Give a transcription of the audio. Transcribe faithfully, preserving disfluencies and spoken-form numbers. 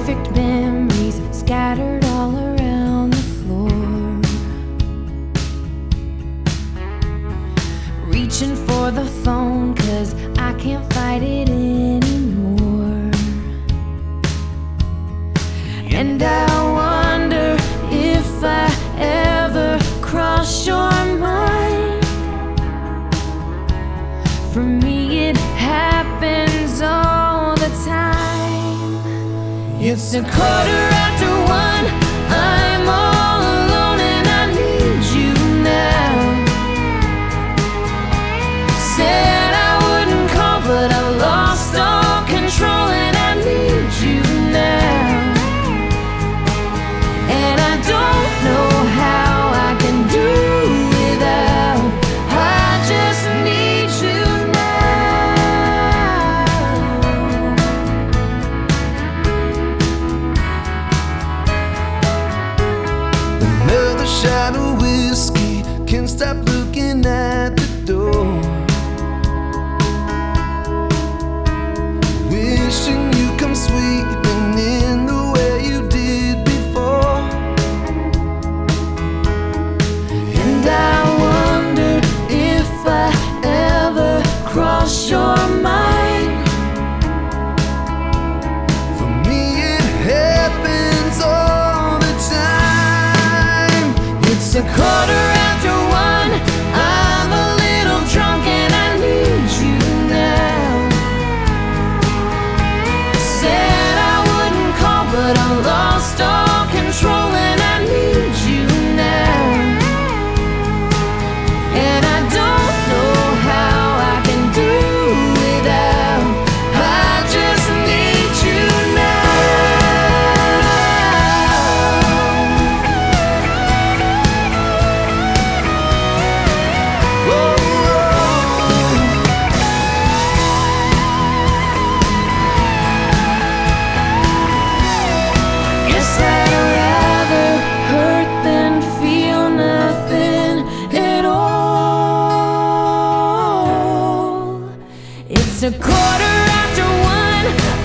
Perfect memories scattered all around the floor. Reaching for the phone 'cause I can't fight it anymore. And I wonder if I ever cross your mind. For me it happens all the time. It's a quarter after one, I'm all alone and I need you now. Said I wouldn't call but I lost all control and I need you now. And I don't know how I can do without, I just need you now. Another shot of whiskey, can't stop looking at the door. Wishing you come sweeping in the way you did before. And I wonder if I ever cross your mind. For me it happens all the time. It's a quarter after one, I'm a little drunk and I need you now. Said I wouldn't call but I lost all control and I need you now. And I don't know how I can do without, I just need you now. Whoa, Guess I'd rather hurt than feel nothing at all. It's a quarter after one,